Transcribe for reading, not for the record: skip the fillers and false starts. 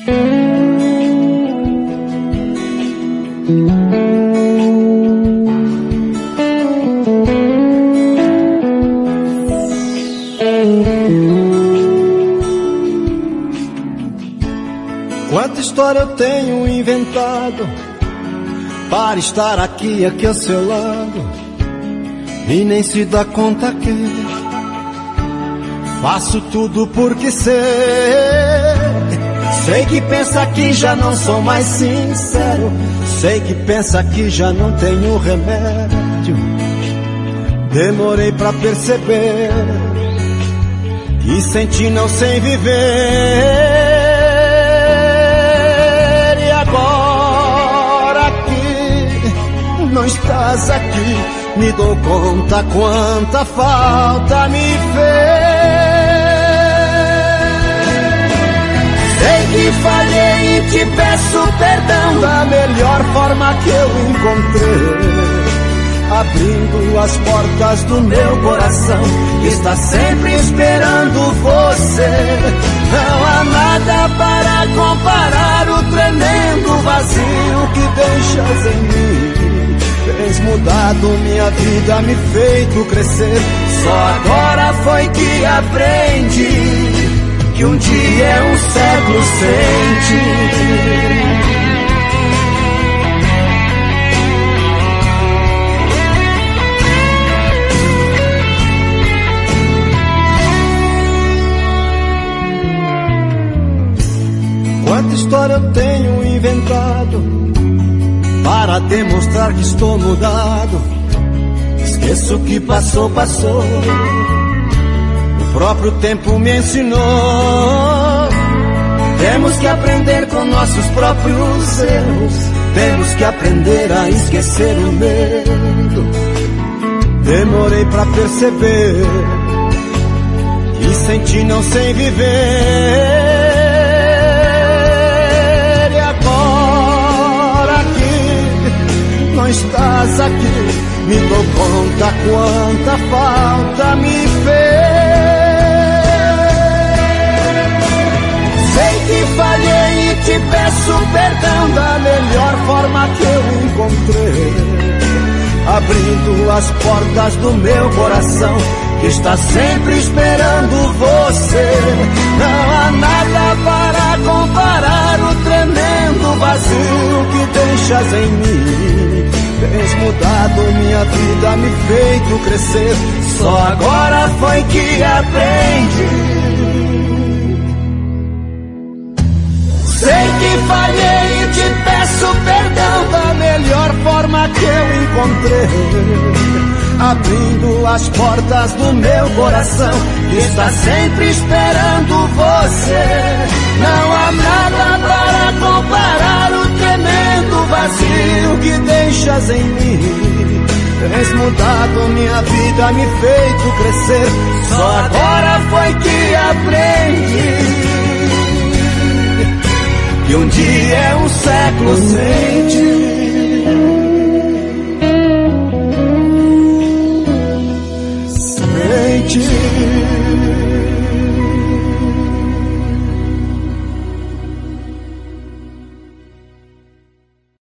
Quanta história eu tenho inventado para estar aqui ao seu lado, e nem se dá conta que faço tudo porque sei que pensa que já não sou mais sincero, sei que pensa que já não tenho remédio. Demorei pra perceber que sem ti não sei viver. Não estás aqui, me dou conta quanta falta me fez. Sei que falhei e te peço perdão da melhor forma que eu encontrei, abrindo as portas do meu coração, que está sempre esperando você. Não há nada para comparar o tremendo vazio que deixas em mim. Tens mudado minha vida, me feito crescer. Só agora foi que aprendi que um dia é um século sem ti. Quanta história eu tenho inventado para demonstrar que estou mudado. Esqueço o que passou, passou. O próprio tempo me ensinou. Temos que aprender com nossos próprios erros. Temos que aprender a esquecer o medo. Demorei pra perceber que sem ti não sei viver. Não estás aqui, me dou conta quanta falta me fez. Sei que falhei e te peço perdão da melhor forma que eu encontrei, abrindo as portas do meu coração, que está sempre esperando você. Não há nada para comparar o tremendo vazio que deixas em mim. Tens mudado minha vida, me feito crescer. Só agora foi que aprendi. Sei que falhei e te peço perdão da melhor forma que eu encontrei, abrindo as portas do meu coração, que está sempre esperando você. Não há nada para comparar o tremendo vazio que deixas em mim. Tens mudado minha vida, me feito crescer. Só agora foi que aprendi que um dia é um século sem ti.